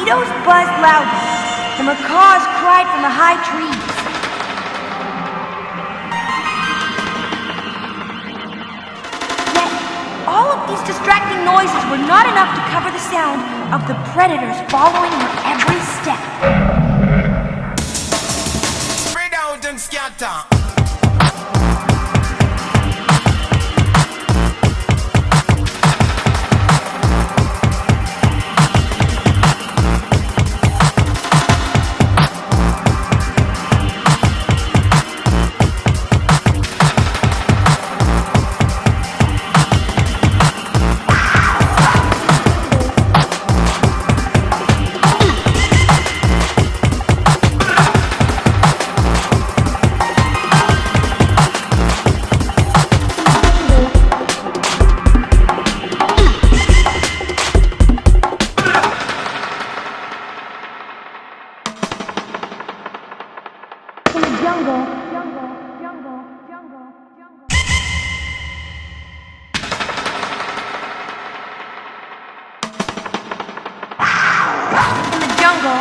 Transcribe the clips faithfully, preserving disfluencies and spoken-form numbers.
mosquitoes buzzed loudly. The macaws cried from the high trees. Yet, all of these distracting noises were not enough to cover the sound of the predators following her every step. Spread out and scatter. Jungle, jungle, jungle, jungle, jungle. In the jungle.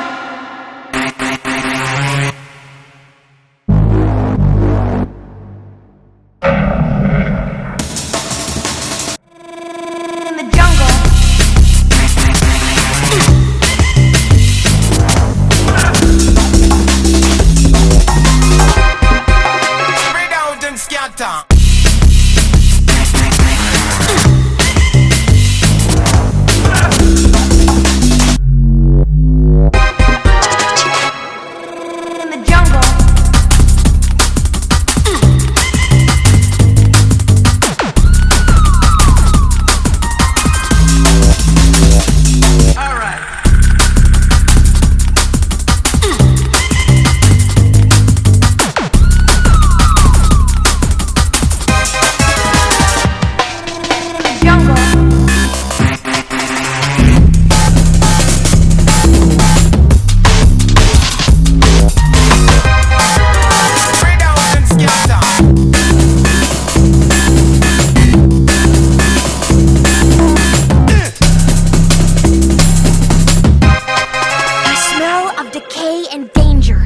In the jungle. Scatter. In the jungle. All right. Decay and danger.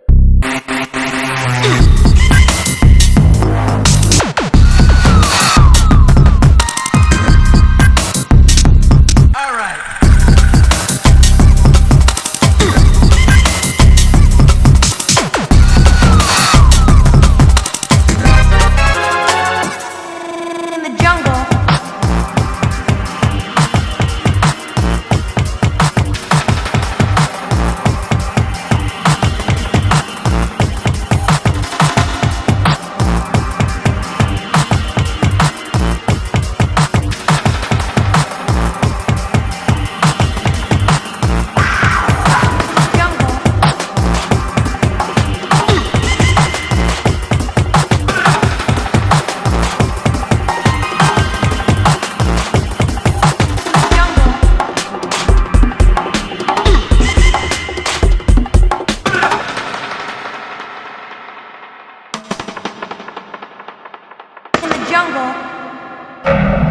All right. In the jungle. Jungle.